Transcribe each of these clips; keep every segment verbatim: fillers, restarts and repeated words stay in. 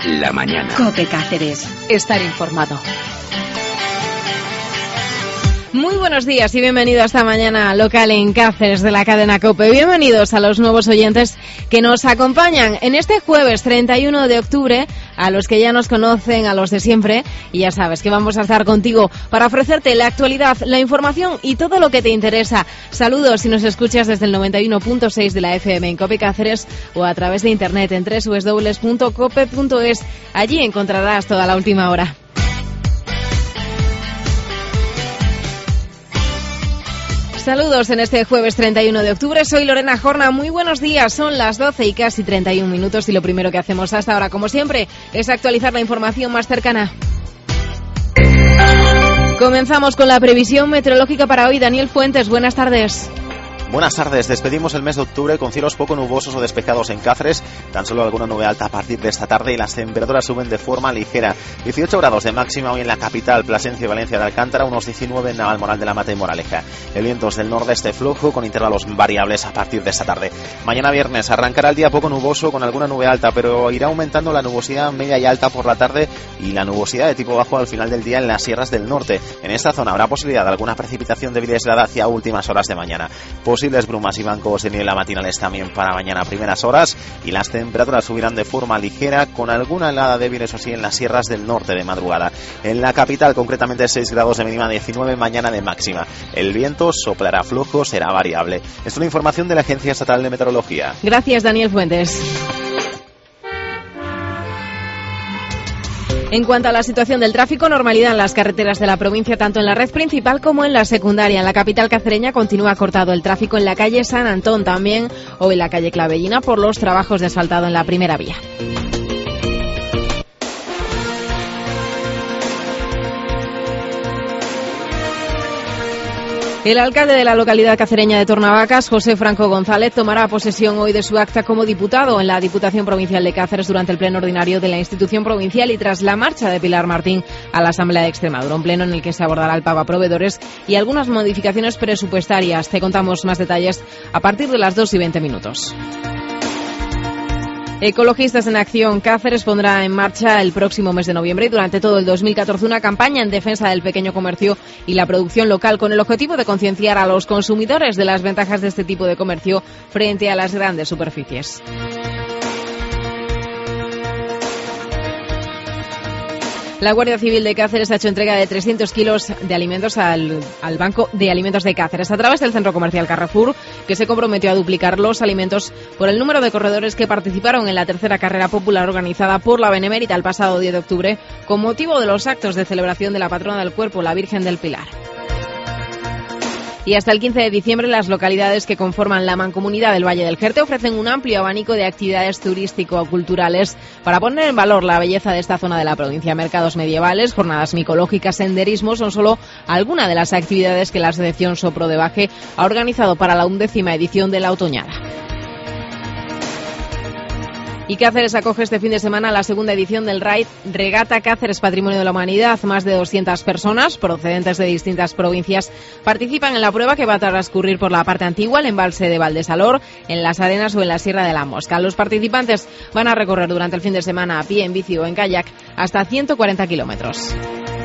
la mañana. COPE Cáceres. Estar informado. Muy buenos días y bienvenido a esta mañana local en Cáceres de la cadena COPE. Bienvenidos a los nuevos oyentes que nos acompañan en este jueves treinta y uno de octubre, a los que ya nos conocen, a los de siempre, y ya sabes que vamos a estar contigo para ofrecerte la actualidad, la información y todo lo que te interesa. Saludos si nos escuchas desde el noventa y uno punto seis de la F M en COPE Cáceres o a través de internet en doble u doble u doble u punto cope punto es. Allí encontrarás toda la última hora. Saludos en este jueves treinta y uno de octubre, soy Lorena Jorna, muy buenos días, son las doce y casi treinta y un minutos y lo primero que hacemos hasta ahora, como siempre, es actualizar la información más cercana. Comenzamos con la previsión meteorológica para hoy. Daniel Fuentes, buenas tardes. Buenas tardes, despedimos el mes de octubre con cielos poco nubosos o despejados en Cáceres, tan solo alguna nube alta a partir de esta tarde y las temperaturas suben de forma ligera. dieciocho grados de máxima hoy en la capital, Plasencia y Valencia de Alcántara, unos diecinueve en Navalmoral de la Mata y Moraleja. El viento es del nordeste flojo con intervalos variables a partir de esta tarde. Mañana viernes arrancará el día poco nuboso con alguna nube alta, pero irá aumentando la nubosidad media y alta por la tarde y la nubosidad de tipo bajo al final del día en las sierras del norte. En esta zona habrá posibilidad de alguna precipitación débil y aislada hacia últimas horas de mañana. Posibles brumas y bancos de niebla matinales también para mañana a primeras horas y las temperaturas subirán de forma ligera con alguna helada débil, eso sí, en las sierras del norte de madrugada. En la capital concretamente seis grados de mínima, diecinueve mañana de máxima. El viento soplará flojo, será variable. Esto es la información de la Agencia Estatal de Meteorología. Gracias, Daniel Fuentes. En cuanto a la situación del tráfico, normalidad en las carreteras de la provincia, tanto en la red principal como en la secundaria. En la capital cacereña continúa cortado el tráfico en la calle San Antón, también o en la calle Clavellina por los trabajos de asfaltado en la primera vía. El alcalde de la localidad cacereña de Tornavacas, José Franco González, tomará posesión hoy de su acta como diputado en la Diputación Provincial de Cáceres durante el pleno ordinario de la institución provincial y tras la marcha de Pilar Martín a la Asamblea de Extremadura, un pleno en el que se abordará el pago a proveedores y algunas modificaciones presupuestarias. Te contamos más detalles a partir de las dos y veinte minutos. Ecologistas en Acción Cáceres pondrá en marcha el próximo mes de noviembre y durante todo el dos mil catorce una campaña en defensa del pequeño comercio y la producción local con el objetivo de concienciar a los consumidores de las ventajas de este tipo de comercio frente a las grandes superficies. La Guardia Civil de Cáceres ha hecho entrega de trescientos kilos de alimentos al, al Banco de Alimentos de Cáceres a través del centro comercial Carrefour, que se comprometió a duplicar los alimentos por el número de corredores que participaron en la tercera carrera popular organizada por la Benemérita el pasado diez de octubre con motivo de los actos de celebración de la patrona del cuerpo, la Virgen del Pilar. Y hasta el quince de diciembre las localidades que conforman la Mancomunidad del Valle del Jerte ofrecen un amplio abanico de actividades turístico-culturales para poner en valor la belleza de esta zona de la provincia. Mercados medievales, jornadas micológicas, senderismo son solo algunas de las actividades que la Asociación Sopro de Baje ha organizado para la undécima edición de la Otoñada. Y Cáceres acoge este fin de semana la segunda edición del Raid Regata Cáceres Patrimonio de la Humanidad. Más de doscientas personas procedentes de distintas provincias participan en la prueba que va a transcurrir por la parte antigua, el embalse de Valdesalor, en las Arenas o en la Sierra de la Mosca. Los participantes van a recorrer durante el fin de semana a pie, en bici o en kayak hasta ciento cuarenta kilómetros.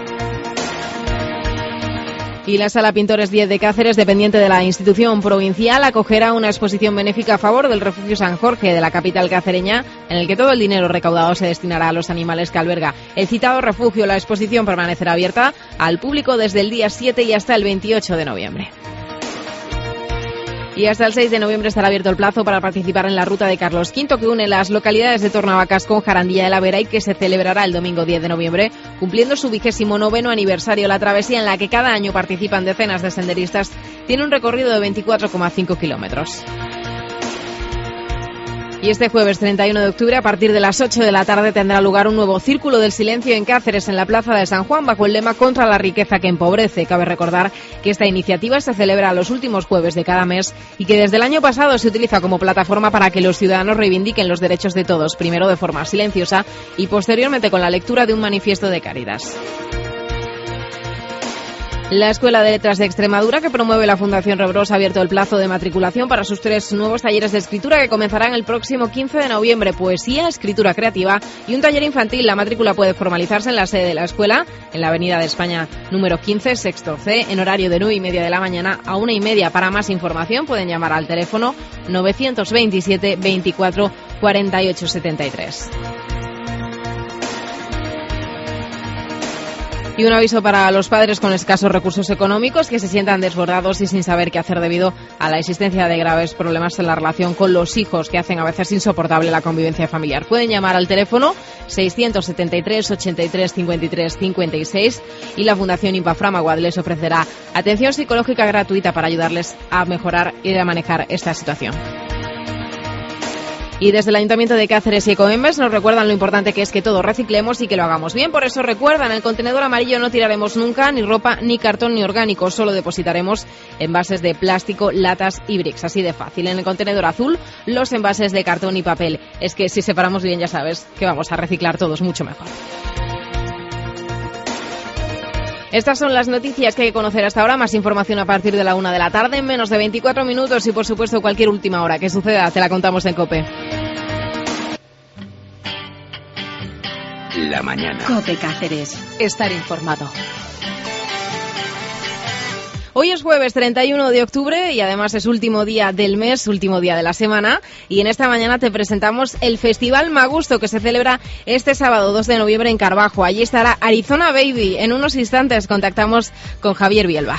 Y la Sala Pintores diez de Cáceres, dependiente de la institución provincial, acogerá una exposición benéfica a favor del Refugio San Jorge de la capital cacereña, en el que todo el dinero recaudado se destinará a los animales que alberga el citado refugio. La exposición permanecerá abierta al público desde el día siete y hasta el veintiocho de noviembre. Y hasta el seis de noviembre estará abierto el plazo para participar en la ruta de Carlos quinto, que une las localidades de Tornavacas con Jarandilla de la Vera y que se celebrará el domingo diez de noviembre, cumpliendo su vigésimo noveno aniversario. La travesía, en la que cada año participan decenas de senderistas, tiene un recorrido de veinticuatro coma cinco kilómetros. Y este jueves treinta y uno de octubre, a partir de las ocho de la tarde, tendrá lugar un nuevo Círculo del Silencio en Cáceres, en la Plaza de San Juan, bajo el lema Contra la riqueza que empobrece. Cabe recordar que esta iniciativa se celebra los últimos jueves de cada mes y que desde el año pasado se utiliza como plataforma para que los ciudadanos reivindiquen los derechos de todos, primero de forma silenciosa y posteriormente con la lectura de un manifiesto de Cáritas. La Escuela de Letras de Extremadura, que promueve la Fundación Rebros, ha abierto el plazo de matriculación para sus tres nuevos talleres de escritura que comenzarán el próximo quince de noviembre. Poesía, escritura creativa y un taller infantil. La matrícula puede formalizarse en la sede de la escuela, en la Avenida de España número quince, sexto C, en horario de nueve y media de la mañana a una y media. Para más información pueden llamar al teléfono novecientos veintisiete veinticuatro cuarenta y ocho setenta y tres. Y un aviso para los padres con escasos recursos económicos que se sientan desbordados y sin saber qué hacer debido a la existencia de graves problemas en la relación con los hijos que hacen a veces insoportable la convivencia familiar. Pueden llamar al teléfono seiscientos setenta y tres ochenta y tres cincuenta y tres cincuenta y seis y la Fundación Impaframaguad les ofrecerá atención psicológica gratuita para ayudarles a mejorar y a manejar esta situación. Y desde el Ayuntamiento de Cáceres y Ecoembes nos recuerdan lo importante que es que todo reciclemos y que lo hagamos bien. Por eso recuerdan, el contenedor amarillo no tiraremos nunca ni ropa, ni cartón, ni orgánico. Solo depositaremos envases de plástico, latas y bricks. Así de fácil. En el contenedor azul, los envases de cartón y papel. Es que si separamos bien, ya sabes que vamos a reciclar todos mucho mejor. Estas son las noticias que hay que conocer hasta ahora. Más información a partir de la una de la tarde, en menos de veinticuatro minutos y, por supuesto, cualquier última hora que suceda, te la contamos en COPE. La mañana. COPE Cáceres. Estar informado. Hoy es jueves treinta y uno de octubre y además es último día del mes, último día de la semana, y en esta mañana te presentamos el Festival Magusto que se celebra este sábado dos de noviembre en Carbajo. Allí estará Arizona Baby. En unos instantes contactamos con Javier Bielba.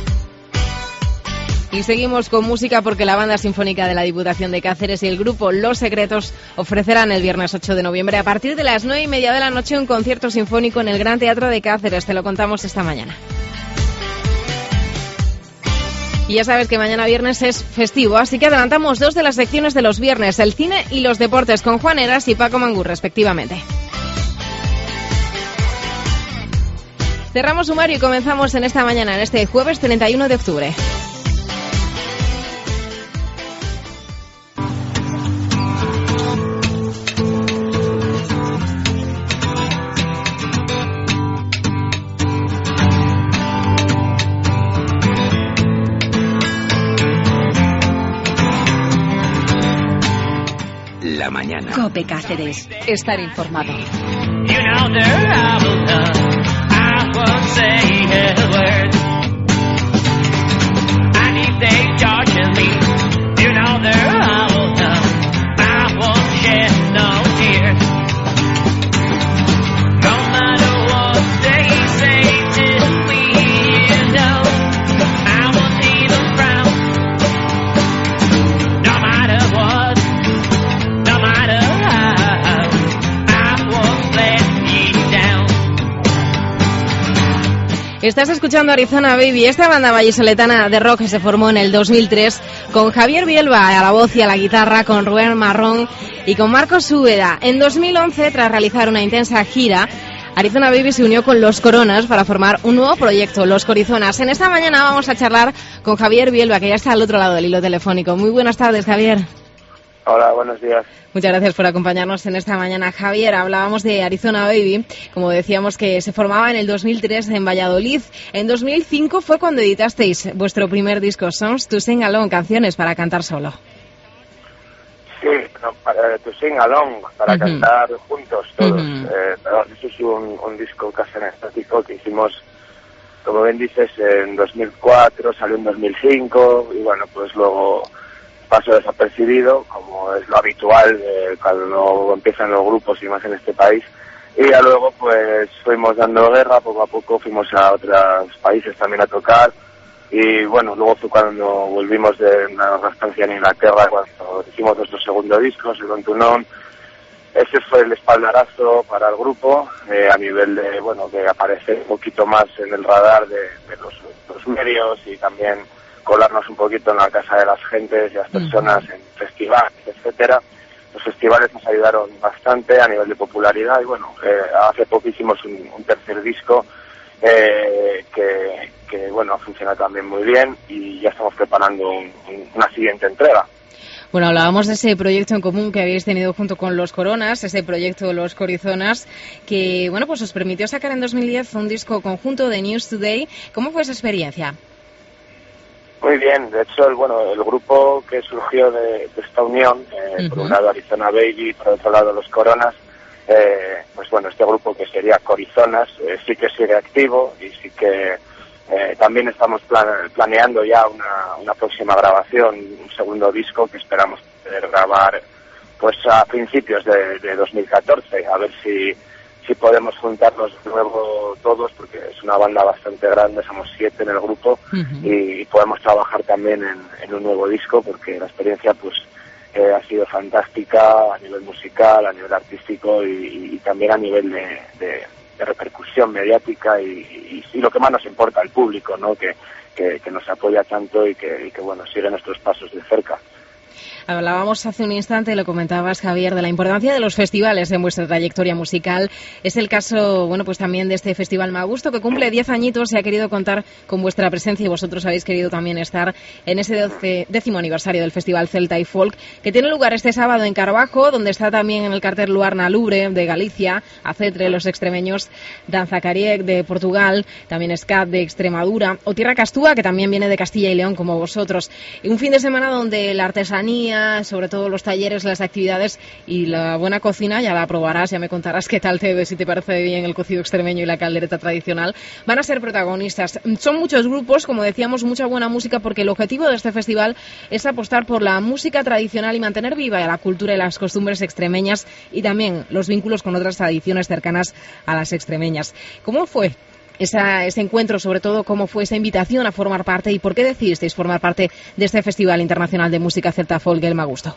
Y seguimos con música porque la Banda Sinfónica de la Diputación de Cáceres y el grupo Los Secretos ofrecerán el viernes ocho de noviembre a partir de las nueve y media de la noche un concierto sinfónico en el Gran Teatro de Cáceres. Te lo contamos esta mañana. Y ya sabes que mañana viernes es festivo, así que adelantamos dos de las secciones de los viernes, el cine y los deportes, con Juan Heras y Paco Mangú, respectivamente. Cerramos sumario y comenzamos en esta mañana, en este jueves treinta y uno de octubre. La mañana. COPE Cáceres. Estar informado. You know there I will come. I won't say a word. And if they judge me, you know there I will come. I won't shed no tears. No matter what they say to me, you know I won't even frown. No matter what. Estás escuchando Arizona Baby, esta banda vallisoletana de rock que se formó en el dos mil tres con Javier Bielba a la voz y a la guitarra, con Rubén Marrón y con Marcos Úbeda. En dos mil once, tras realizar una intensa gira, Arizona Baby se unió con Los Coronas para formar un nuevo proyecto, Los Corizonas. En esta mañana vamos a charlar con Javier Bielba, que ya está al otro lado del hilo telefónico. Muy buenas tardes, Javier. Hola, buenos días. Muchas gracias por acompañarnos en esta mañana. Javier, hablábamos de Arizona Baby, como decíamos, que se formaba en el dos mil tres en Valladolid. En dos mil cinco fue cuando editasteis vuestro primer disco, Songs to Sing Along, canciones para cantar solo. Sí, no, para to sing along, para uh-huh. cantar juntos todos. Uh-huh. Eh, eso es un, un disco casi estático que hicimos, como bien dices, en dos mil cuatro, salió en dos mil cinco y bueno, pues luego pasó desapercibido, como es lo habitual eh, cuando empiezan los grupos y más en este país. Y ya luego pues fuimos dando guerra, poco a poco fuimos a otros países también a tocar. Y bueno, luego fue cuando volvimos de una estancia en Inglaterra, cuando hicimos nuestro segundo disco, Second to None. Ese fue el espaldarazo para el grupo, eh, a nivel de, bueno, de aparecer un poquito más en el radar de, de los, los medios y también colarnos un poquito en la casa de las gentes y las personas en festivales, etcétera. Los festivales nos ayudaron bastante a nivel de popularidad y bueno, eh, hace poco hicimos un, un tercer disco eh, que, que bueno, funciona también muy bien y ya estamos preparando un, un, una siguiente entrega. Bueno, hablábamos de ese proyecto en común que habéis tenido junto con Los Coronas, ese proyecto Los Corizonas, que bueno, pues os permitió sacar en dos mil diez un disco conjunto de News Today. ¿Cómo fue esa experiencia? Muy bien, de hecho, el, bueno, el grupo que surgió de, de esta unión, eh, uh-huh. por un lado Arizona Baby, por otro lado Los Coronas, eh, pues bueno, este grupo que sería Corizonas, eh, sí que sigue activo y sí que Eh, también estamos plan- planeando ya una, una próxima grabación, un segundo disco que esperamos poder grabar pues a principios de, de dos mil catorce, a ver si, si podemos juntarnos de nuevo todos, porque es una banda bastante grande, somos siete en el grupo, uh-huh. y, y podemos trabajar también en, en un nuevo disco, porque la experiencia pues eh, ha sido fantástica a nivel musical, a nivel artístico y, y también a nivel de, de de repercusión mediática y, y, y lo que más nos importa, el público, ¿no? Que, que, que nos apoya tanto y que, y que bueno, sigue nuestros pasos de cerca. Hablábamos hace un instante, lo comentabas, Javier, de la importancia de los festivales en vuestra trayectoria musical. Es el caso, bueno, pues también de este Festival Magusto, que cumple diez añitos y ha querido contar con vuestra presencia, y vosotros habéis querido también estar en ese doce, décimo aniversario del Festival Celta y Folk, que tiene lugar este sábado en Carbajo, donde está también en el cartel Luarna Lubre de Galicia, Acetre, los extremeños, Danza Cariec de Portugal, también Scat de Extremadura, o Tierra Castúa, que también viene de Castilla y León, como vosotros. Y un fin de semana donde la artesanía, sobre todo los talleres, las actividades y la buena cocina, ya la probarás, ya me contarás qué tal te, si te parece bien el cocido extremeño y la caldereta tradicional, van a ser protagonistas. Son muchos grupos, como decíamos, mucha buena música, porque el objetivo de este festival es apostar por la música tradicional y mantener viva la cultura y las costumbres extremeñas y también los vínculos con otras tradiciones cercanas a las extremeñas. ¿Cómo fue Esa, ese encuentro, sobre todo cómo fue esa invitación a formar parte y por qué decidisteis formar parte de este Festival Internacional de Música Celta Folk El Magusto?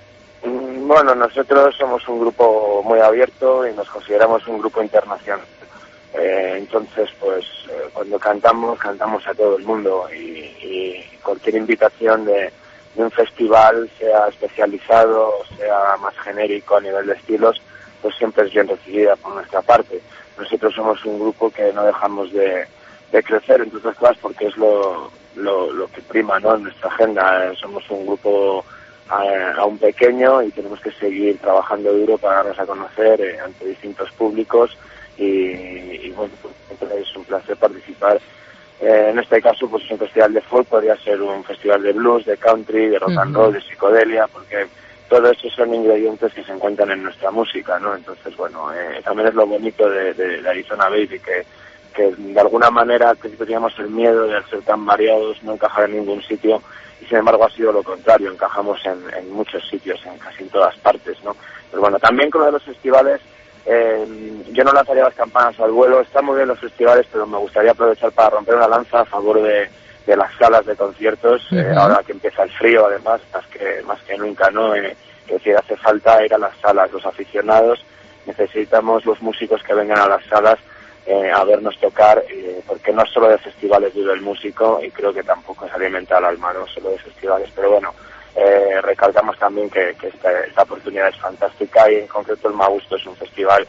Bueno, nosotros somos un grupo muy abierto y nos consideramos un grupo internacional. Eh, entonces, pues eh, cuando cantamos, cantamos a todo el mundo y, y cualquier invitación de, de un festival, sea especializado o sea más genérico a nivel de estilos, pues siempre es bien recibida por nuestra parte. Nosotros somos un grupo que no dejamos de, de crecer, entre otras cosas, porque es lo, lo, lo que prima, ¿no?, en nuestra agenda. Eh, somos un grupo eh, aún pequeño y tenemos que seguir trabajando duro para darnos a conocer eh, ante distintos públicos y, y bueno, pues, es un placer participar. Eh, en este caso, pues un festival de folk podría ser un festival de blues, de country, de rock and roll, de psicodelia, porque todo eso son ingredientes que se encuentran en nuestra música, ¿no? Entonces, bueno, eh, también es lo bonito de, de, de Arizona Baby, que, que de alguna manera al principio teníamos el miedo de ser tan variados, no encajar en ningún sitio, y sin embargo ha sido lo contrario, encajamos en, en muchos sitios, en casi en todas partes, ¿no? Pero bueno, también con lo de los festivales, eh, yo no lanzaría las campanas al vuelo. Están muy bien los festivales, pero me gustaría aprovechar para romper una lanza a favor de de las salas de conciertos, uh-huh. eh, ahora que empieza el frío, además, más que más que nunca, ¿no? Eh, es decir, hace falta ir a las salas. Los aficionados necesitamos los músicos que vengan a las salas eh, a vernos tocar, eh, porque no solo de festivales vive el músico, y creo que tampoco es alimenta el alma, no solo de festivales, pero bueno, eh, recalcamos también que, que esta, esta oportunidad es fantástica, y en concreto el Magusto es un festival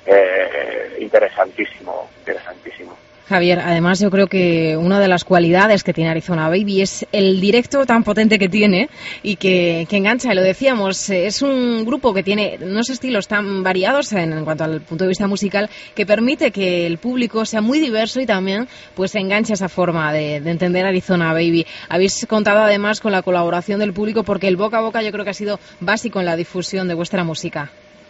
eh, interesantísimo, interesantísimo. Javier, además yo creo que una de las cualidades que tiene Arizona Baby es el directo tan potente que tiene y que, que engancha, y lo decíamos, es un grupo que tiene unos estilos tan variados en, en cuanto al punto de vista musical, que permite que el público sea muy diverso y también pues engancha esa forma de, de entender Arizona Baby. Habéis contado además con la colaboración del público, porque el boca a boca yo creo que ha sido básico en la difusión de vuestra música.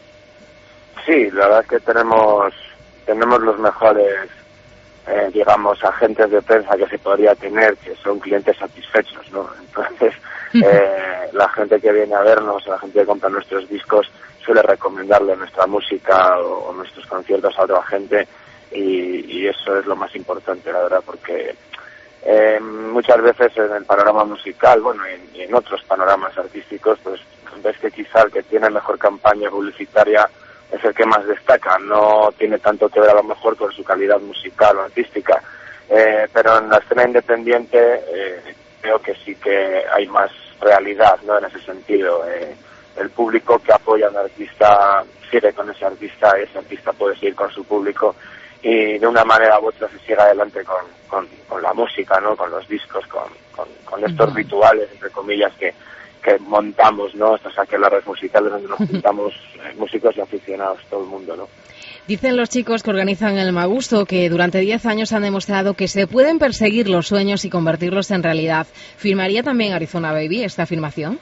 Sí, la verdad es que tenemos, tenemos los mejores Eh, digamos, agentes de prensa que se podría tener, que son clientes satisfechos, ¿no? Entonces, eh, la gente que viene a vernos, la gente que compra nuestros discos, suele recomendarle nuestra música o, o nuestros conciertos a otra gente, y, y eso es lo más importante, la verdad, porque eh, muchas veces en el panorama musical, bueno, y en, y en otros panoramas artísticos, pues ves que quizá el que tiene mejor campaña publicitaria es el que más destaca, no tiene tanto que ver a lo mejor con su calidad musical o artística, eh, pero en la escena independiente eh, creo que sí que hay más realidad, ¿no?, en ese sentido. Eh, el público que apoya a un artista sigue con ese artista, ese artista puede seguir con su público, y de una manera u otra se sigue adelante con, con, con la música, ¿no?, con los discos, con, con, con estos uh-huh. rituales, entre comillas, que que montamos, ¿no? Estas aquelarres musicales donde nos juntamos eh, músicos y aficionados, todo el mundo, ¿no? Dicen los chicos que organizan el Magusto que durante diez años han demostrado que se pueden perseguir los sueños y convertirlos en realidad. ¿Firmaría también Arizona Baby esta afirmación?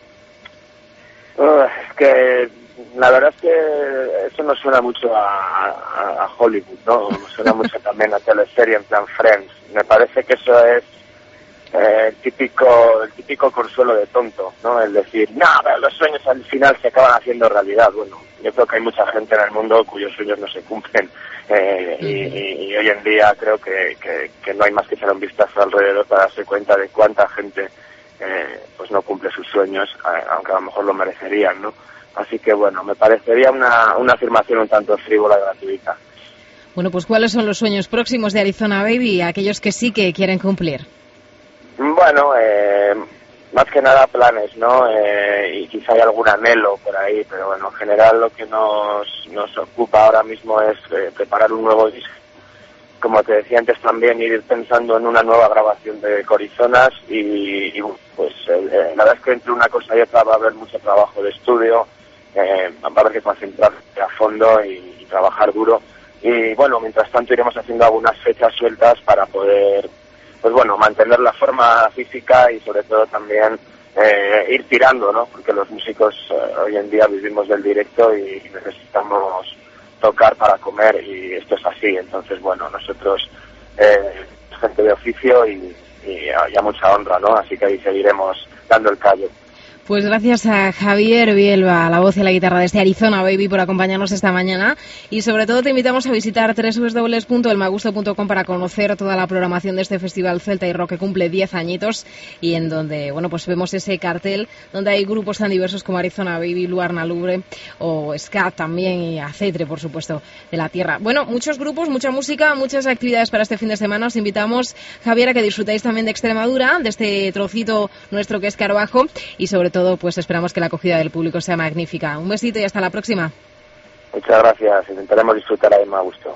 Uh, es que la verdad es que eso nos suena mucho a, a, a Hollywood, ¿no? Nos suena mucho también a teleserie en plan Friends. Me parece que eso es eh, el típico el típico consuelo de tonto, ¿no? El decir, no, pero los sueños al final se acaban haciendo realidad. Bueno, yo creo que hay mucha gente en el mundo cuyos sueños no se cumplen eh, y, y, y hoy en día creo que, que, que no hay más que echar un vistazo alrededor para darse cuenta de cuánta gente eh, pues no cumple sus sueños, aunque a lo mejor lo merecerían, ¿no? Así que bueno, me parecería una, una afirmación un tanto frívola y gratuita. Bueno, pues ¿cuáles son los sueños próximos de Arizona Baby, aquellos que sí que quieren cumplir? Bueno, eh, más que nada planes, ¿no? Eh, y quizá hay algún anhelo por ahí, pero bueno, en general lo que nos, nos ocupa ahora mismo es eh, preparar un nuevo disco. Como te decía antes también, ir pensando en una nueva grabación de Corizonas y, y pues eh, la verdad es que entre una cosa y otra va a haber mucho trabajo de estudio, eh, va a haber que concentrarse a fondo y, y trabajar duro. Y bueno, mientras tanto iremos haciendo algunas fechas sueltas para poder, pues bueno, mantener la forma física y sobre todo también eh, ir tirando, ¿no? Porque los músicos eh, hoy en día vivimos del directo y necesitamos tocar para comer y esto es así. Entonces, bueno, nosotros, eh, gente de oficio y, y a mucha honra, ¿no? Así que ahí seguiremos dando el callo. Pues gracias a Javier Bielba, la voz y la guitarra de este Arizona Baby, por acompañarnos esta mañana. Y sobre todo te invitamos a visitar doble u doble u doble u punto el magusto punto com para conocer toda la programación de este Festival Celta y Rock que cumple diez añitos y en donde, bueno, pues vemos ese cartel donde hay grupos tan diversos como Arizona Baby, Luarna Lubre o Ska también y Acetre, por supuesto, de la tierra. Bueno, muchos grupos, mucha música, muchas actividades para este fin de semana. Os invitamos, Javier, a que disfrutáis también de Extremadura, de este trocito nuestro que es Carbajo y sobre todo pues esperamos que la acogida del público sea magnífica. Un besito y hasta la próxima. Muchas gracias, intentaremos disfrutar ahí más a gusto.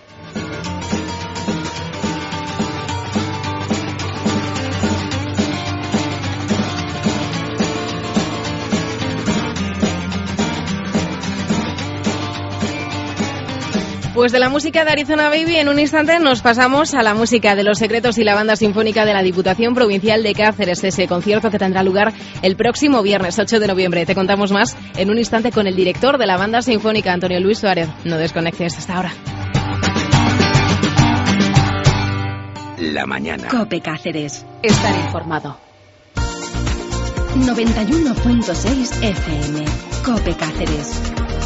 Pues de la música de Arizona Baby en un instante nos pasamos a la música de Los Secretos y la Banda Sinfónica de la Diputación Provincial de Cáceres, ese concierto que tendrá lugar el próximo viernes ocho de noviembre. Te contamos más en un instante con el director de la Banda Sinfónica, Antonio Luis Suárez. No desconectes hasta ahora. La mañana. COPE Cáceres. Estar informado. noventa y uno punto seis F M. COPE Cáceres.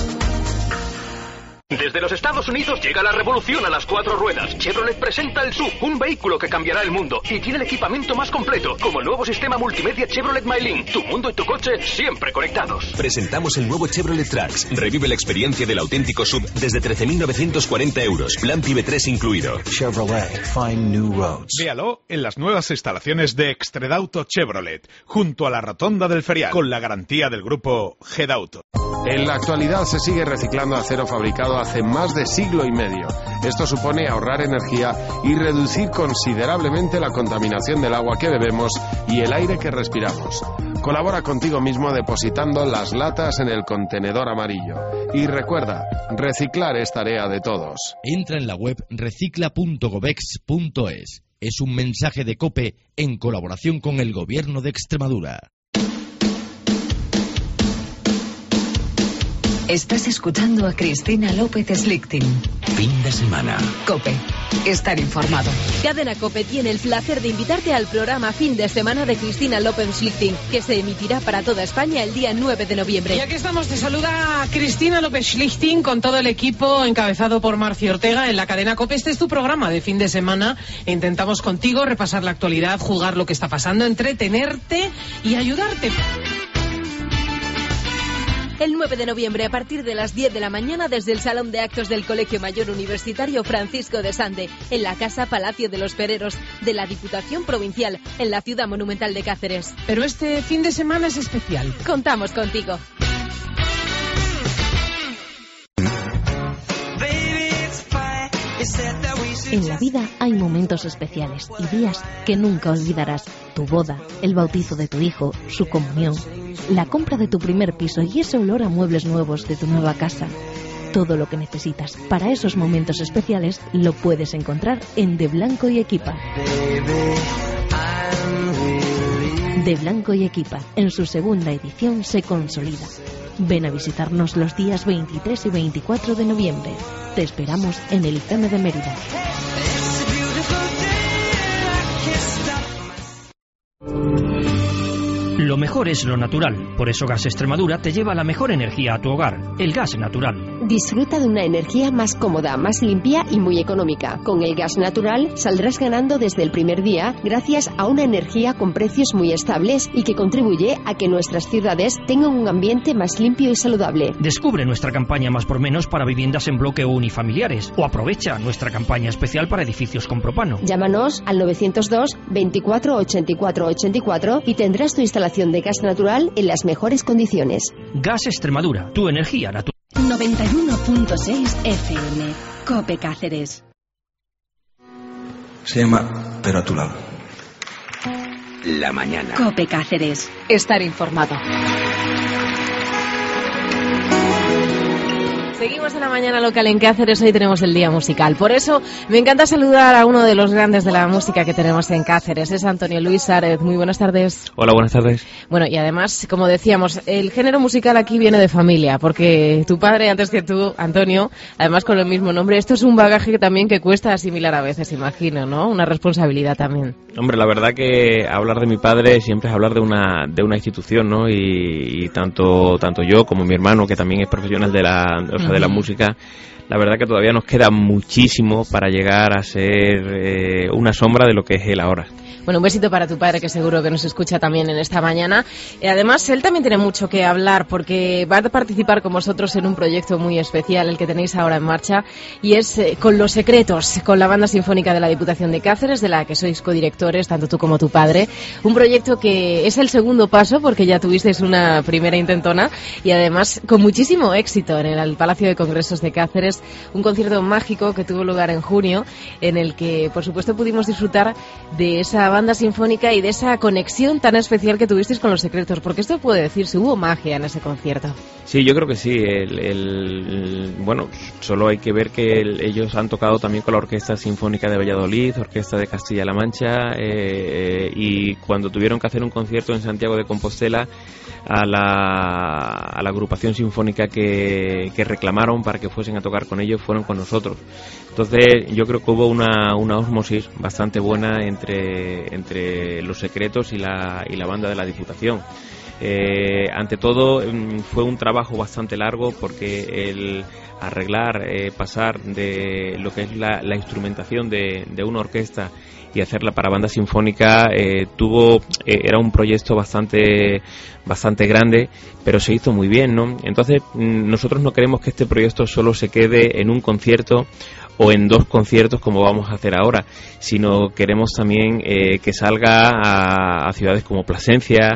Desde los Estados Unidos llega la revolución a las cuatro ruedas. Chevrolet presenta el S U V, un vehículo que cambiará el mundo y tiene el equipamiento más completo, como el nuevo sistema multimedia Chevrolet MyLink. Tu mundo y tu coche siempre conectados. Presentamos el nuevo Chevrolet Trax. Revive la experiencia del auténtico S U V desde trece mil novecientos cuarenta euros. Plan PIB tres incluido. Chevrolet, find new roads. Véalo en las nuevas instalaciones de Extredauto Chevrolet, junto a la rotonda del Ferial, con la garantía del grupo Gedauto. En la actualidad se sigue reciclando acero fabricado hace más de siglo y medio. Esto supone ahorrar energía y reducir considerablemente la contaminación del agua que bebemos y el aire que respiramos. Colabora contigo mismo depositando las latas en el contenedor amarillo. Y recuerda, reciclar es tarea de todos. Entra en la web recicla punto gobex punto es. Es un mensaje de COPE en colaboración con el Gobierno de Extremadura. Estás escuchando a Cristina López Slichting. Fin de semana. COPE. Estar informado. Cadena COPE tiene el placer de invitarte al programa Fin de Semana de Cristina López Slichting, que se emitirá para toda España el día nueve de noviembre. Y aquí estamos, te saluda Cristina López Slichting con todo el equipo encabezado por Marcio Ortega en la cadena COPE. Este es tu programa de fin de semana. Intentamos contigo repasar la actualidad, jugar lo que está pasando, entretenerte y ayudarte. El nueve de noviembre, a partir de las diez de la mañana, desde el Salón de Actos del Colegio Mayor Universitario Francisco de Sande, en la Casa Palacio de los Pereros de la Diputación Provincial, en la Ciudad Monumental de Cáceres. Pero este fin de semana es especial. Contamos contigo. En la vida hay momentos especiales y días que nunca olvidarás. Tu boda, el bautizo de tu hijo, su comunión, la compra de tu primer piso y ese olor a muebles nuevos de tu nueva casa. Todo lo que necesitas para esos momentos especiales lo puedes encontrar en De Blanco y Equipa. De Blanco y Equipa, en su segunda edición, se consolida. Ven a visitarnos los días veintitrés y veinticuatro de noviembre. Te esperamos en el I F E M de Mérida. Lo mejor es lo natural, por eso Gas Extremadura te lleva la mejor energía a tu hogar, el gas natural. Disfruta de una energía más cómoda, más limpia y muy económica. Con el gas natural saldrás ganando desde el primer día gracias a una energía con precios muy estables y que contribuye a que nuestras ciudades tengan un ambiente más limpio y saludable. Descubre nuestra campaña Más por Menos para viviendas en bloque o unifamiliares o aprovecha nuestra campaña especial para edificios con propano. Llámanos al novecientos dos, veinticuatro, ochenta y cuatro, ochenta y cuatro y tendrás tu instalación de gas natural en las mejores condiciones. Gas Extremadura, tu energía natural. noventa y uno punto seis F M, Cope Cáceres. Se llama Pero a tu lado. La mañana. Cope Cáceres. Estar informado. Seguimos en la mañana local en Cáceres, hoy tenemos el día musical. Por eso me encanta saludar a uno de los grandes de la música que tenemos en Cáceres, es Antonio Luis Sárez. Muy buenas tardes. Hola, buenas tardes. Bueno, y además, como decíamos, el género musical aquí viene de familia, porque tu padre, antes que tú, Antonio, además con el mismo nombre, esto es un bagaje que también que cuesta asimilar a veces, imagino, ¿no? Una responsabilidad también. Hombre, la verdad que hablar de mi padre siempre es hablar de una de una institución, ¿no? Y, y tanto tanto yo como mi hermano, que también es profesional de la, o sea, de la música, la verdad que todavía nos queda muchísimo para llegar a ser eh, una sombra de lo que es él ahora. Bueno, un besito para tu padre, que seguro que nos escucha también en esta mañana. Y además, él también tiene mucho que hablar, porque va a participar con vosotros en un proyecto muy especial, el que tenéis ahora en marcha, y es eh, Con los Secretos, con la Banda Sinfónica de la Diputación de Cáceres, de la que sois codirectores, tanto tú como tu padre. Un proyecto que es el segundo paso, porque ya tuvisteis una primera intentona, y además con muchísimo éxito en el Palacio de Congresos de Cáceres, un concierto mágico que tuvo lugar en junio, en el que, por supuesto, pudimos disfrutar de esa banda sinfónica y de esa conexión tan especial que tuvisteis con Los Secretos, porque esto puede decirse, hubo magia en ese concierto. Sí, yo creo que sí. El, el, bueno, solo hay que ver que el, ellos han tocado también con la Orquesta Sinfónica de Valladolid, Orquesta de Castilla-La Mancha, eh, y cuando tuvieron que hacer un concierto en Santiago de Compostela, a la, a la agrupación sinfónica que, que reclamaron para que fuesen a tocar con ellos, fueron con nosotros. Entonces yo creo que hubo una, una ósmosis bastante buena entre, entre Los Secretos y la, y la banda de la Diputación. Eh, ante todo fue un trabajo bastante largo, porque el arreglar, eh, pasar de lo que es la, la instrumentación de, de una orquesta y hacerla para banda sinfónica eh, tuvo eh, era un proyecto bastante bastante grande, pero se hizo muy bien, ¿no? Entonces nosotros no queremos que este proyecto solo se quede en un concierto o en dos conciertos como vamos a hacer ahora, sino queremos también eh, que salga a, a ciudades como Plasencia,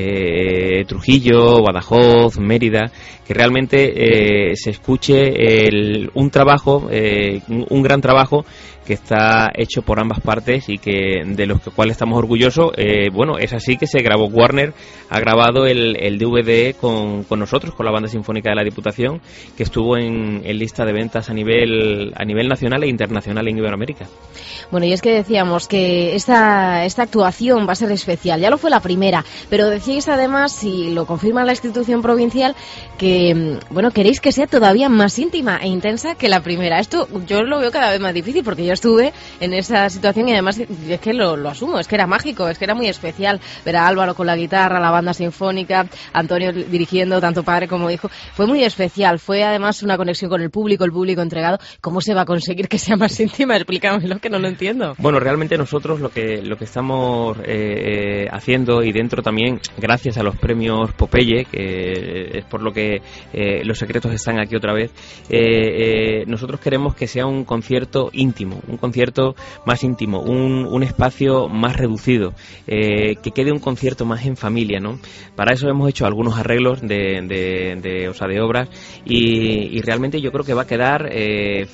eh, Trujillo, Badajoz, Mérida, que realmente eh, se escuche el, un trabajo, eh, un, un gran trabajo que está hecho por ambas partes y que de los cuales estamos orgullosos. Eh, bueno, es así que se grabó, Warner ha grabado el, el D V D con, con nosotros, con la Banda Sinfónica de la Diputación, que estuvo en, en lista de ventas a nivel a nivel nacional e internacional en Iberoamérica. Bueno, y es que decíamos que esta, esta actuación va a ser especial, ya lo fue la primera, pero decíais además, y lo confirma la institución provincial, que bueno, queréis que sea todavía más íntima e intensa que la primera. Esto yo lo veo cada vez más difícil, porque yo estuve en esa situación y además es que lo, lo asumo, es que era mágico, es que era muy especial ver a Álvaro con la guitarra, la banda sinfónica, Antonio dirigiendo, tanto padre como hijo. Fue muy especial, fue además una conexión con el público, el público entregado. ¿Cómo se va a conseguir que sea más íntima? Explícamelo, que no lo entiendo. Bueno, realmente nosotros lo que lo que estamos eh, haciendo, y dentro también gracias a los premios Popeye, que es por lo que eh, Los Secretos están aquí otra vez, eh, eh, nosotros queremos que sea un concierto íntimo, un concierto más íntimo, un, un espacio más reducido, eh, que quede un concierto más en familia, ¿no? Para eso hemos hecho algunos arreglos de, de, de, o sea, de obras, y, y realmente yo creo que va a quedar eh, francamente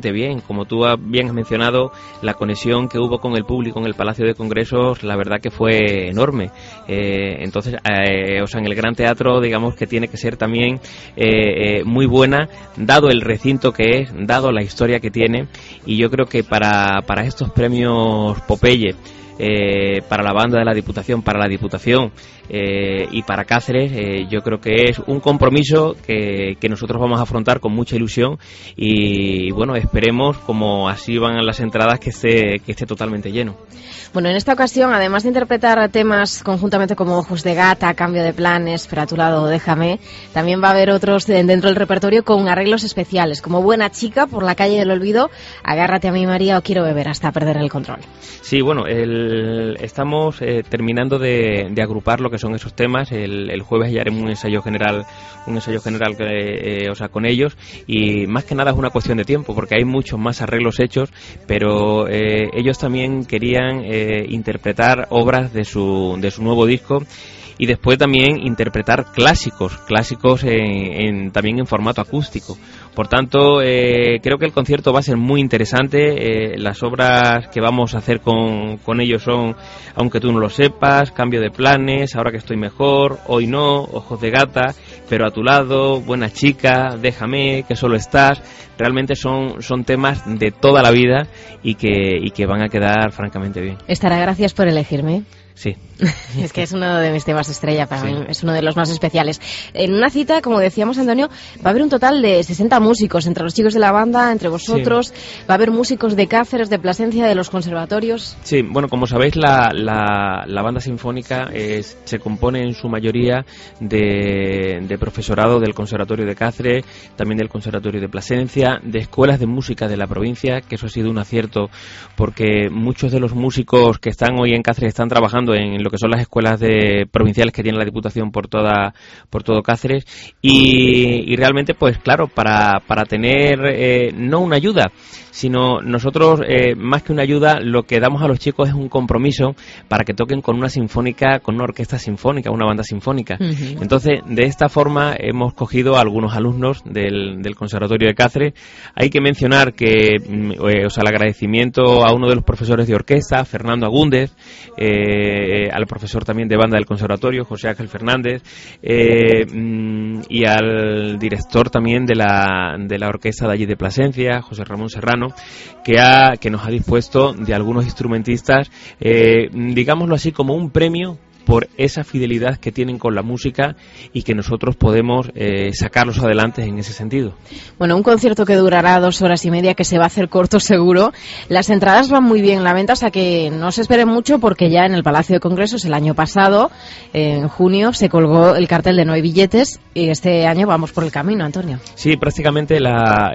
francamente bien. Como tú bien has mencionado, la conexión que hubo con el público en el Palacio de Congresos, la verdad que fue enorme. Eh, entonces, eh, o sea, en el Gran Teatro, digamos que tiene que ser también eh, eh, muy buena, dado el recinto que es, dado la historia que tiene, y yo creo que para, para estos premios Popeye, Eh, para la banda de la Diputación, para la Diputación eh, y para Cáceres, eh, yo creo que es un compromiso que, que nosotros vamos a afrontar con mucha ilusión y, y bueno, esperemos, como así van las entradas, que esté, que esté totalmente lleno. Bueno, en esta ocasión, además de interpretar temas conjuntamente como Ojos de Gata, Cambio de Planes, Pero a tu lado, Déjame, también va a haber otros dentro del repertorio con arreglos especiales, como Buena Chica, Por la calle del olvido, Agárrate a mí María o Quiero beber hasta perder el control. Sí, bueno, el, estamos eh, terminando de, de agrupar lo que son esos temas. El, el jueves ya haremos un ensayo general, un ensayo general eh, o sea, con ellos, y más que nada es una cuestión de tiempo, porque hay muchos más arreglos hechos, pero eh, ellos también querían eh, interpretar obras de su, de su nuevo disco, y después también interpretar clásicos, clásicos en, en, también en formato acústico. Por tanto, eh, creo que el concierto va a ser muy interesante. Eh, las obras que vamos a hacer con, con ellos son Aunque tú no lo sepas, Cambio de planes, Ahora que estoy mejor, Hoy no, Ojos de gata, Pero a tu lado, Buena chica, Déjame, Que solo estás. Realmente son, son temas de toda la vida y que, y que van a quedar francamente bien. Estará, gracias por elegirme. Sí. Es que es uno de mis temas estrella para sí. mí, es uno de los más especiales. En una cita, como decíamos, Antonio, va a haber un total de sesenta músicos, entre los chicos de la banda, entre vosotros, sí. Va a haber músicos de Cáceres, de Plasencia, de los conservatorios. Sí, bueno, como sabéis, la, la, la banda sinfónica es, se compone en su mayoría de, de profesorado del Conservatorio de Cáceres, también del Conservatorio de Plasencia, de escuelas de música de la provincia, que eso ha sido un acierto, porque muchos de los músicos que están hoy en Cáceres están trabajando en lo que son las escuelas de provinciales que tiene la Diputación por toda por todo Cáceres, y, y realmente, pues claro, para, para tener eh, no una ayuda, sino nosotros, eh, más que una ayuda, lo que damos a los chicos es un compromiso para que toquen con una sinfónica, con una orquesta sinfónica, una banda sinfónica. Uh-huh. Entonces, de esta forma hemos cogido a algunos alumnos del, del Conservatorio de Cáceres. Hay que mencionar que, eh, o sea, el agradecimiento a uno de los profesores de orquesta, Fernando Agúndez, eh, al profesor también de banda del Conservatorio, José Ángel Fernández, eh, y al director también de la, de la orquesta de allí de Plasencia, José Ramón Serrano, que, ha, que nos ha dispuesto de algunos instrumentistas, eh, digámoslo así, como un premio por esa fidelidad que tienen con la música y que nosotros podemos eh, sacarlos adelante en ese sentido. Bueno, un concierto que durará dos horas y media, que se va a hacer corto seguro. Las entradas van muy bien en la venta, o sea que no se esperen mucho, porque ya en el Palacio de Congresos el año pasado, en junio, se colgó el cartel de no hay billetes, y este año vamos por el camino, Antonio. Sí, prácticamente la,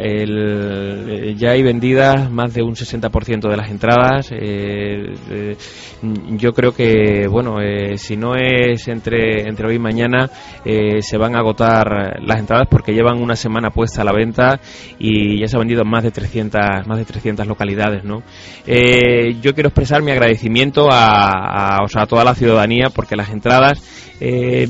el, ya hay vendidas más de un sesenta por ciento de las entradas. Eh, eh, yo creo que, bueno, eh, si no es entre entre hoy y mañana, eh, se van a agotar las entradas, porque llevan una semana puesta a la venta y ya se ha vendido en más de trescientas más de trescientas localidades, ¿no? Eh, yo quiero expresar mi agradecimiento a, a, o sea, a toda la ciudadanía, porque las entradas eh,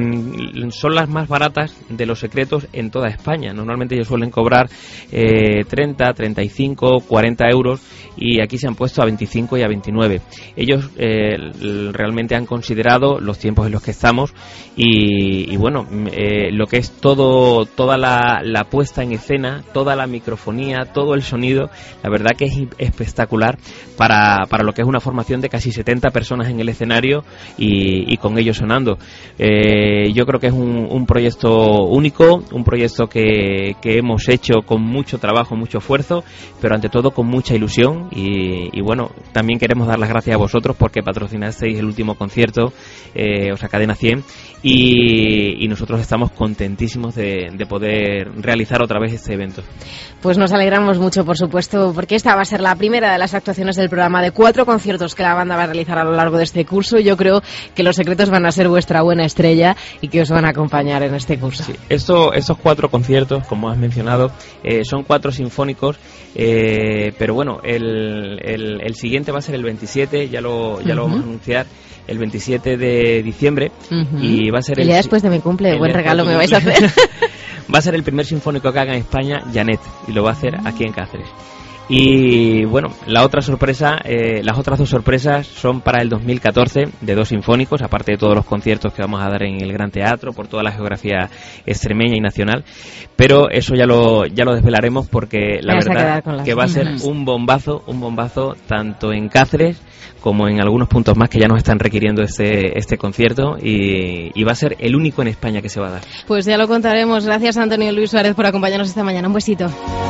son las más baratas de Los Secretos en toda España. Normalmente ellos suelen cobrar eh, treinta, treinta y cinco, cuarenta euros, y aquí se han puesto a veinticinco y a veintinueve. Ellos eh, realmente han considerado los tiempos en los que estamos y, y bueno, eh, lo que es todo toda la, la puesta en escena, toda la microfonía, todo el sonido, la verdad que es espectacular para, para lo que es una formación de casi setenta personas en el escenario y, y con ellos sonando. Eh, yo creo que es un, un proyecto único, un proyecto que, que hemos hecho con mucho trabajo, mucho esfuerzo, pero ante todo con mucha ilusión y, y bueno, también queremos dar las gracias a vosotros porque patrocinasteis el último concierto, eh, o sea, Cadena cien, y, y nosotros estamos contentísimos de, de poder realizar otra vez este evento. Pues nos alegramos mucho, por supuesto, porque esta va a ser la primera de las actuaciones del programa, de cuatro conciertos que la banda va a realizar a lo largo de este curso. Yo creo que Los Secretos van a ser vuestra buena estrella y que os van a acompañar en este curso. Sí, esto, estos cuatro conciertos, como has mencionado, eh, son cuatro sinfónicos, eh, pero bueno, el, el, el siguiente va a ser el veintisiete, ya lo, ya uh-huh. lo vamos a anunciar, el veintisiete de diciembre, uh-huh. y va a ser el día después de mi cumple. Buen regalo me vais a hacer. Va a ser el primer sinfónico que haga en España Janet, y lo va a hacer aquí en Cáceres. Y bueno, la otra sorpresa, eh, las otras dos sorpresas son para el dos mil catorce, de dos sinfónicos, aparte de todos los conciertos que vamos a dar en el Gran Teatro por toda la geografía extremeña y nacional, pero eso ya lo ya lo desvelaremos, porque la verdad que va a ser un bombazo, un bombazo tanto en Cáceres como en algunos puntos más que ya nos están requiriendo este este concierto, y, y va a ser el único en España que se va a dar. Pues ya lo contaremos. Gracias, Antonio Luis Suárez, por acompañarnos esta mañana. Un besito.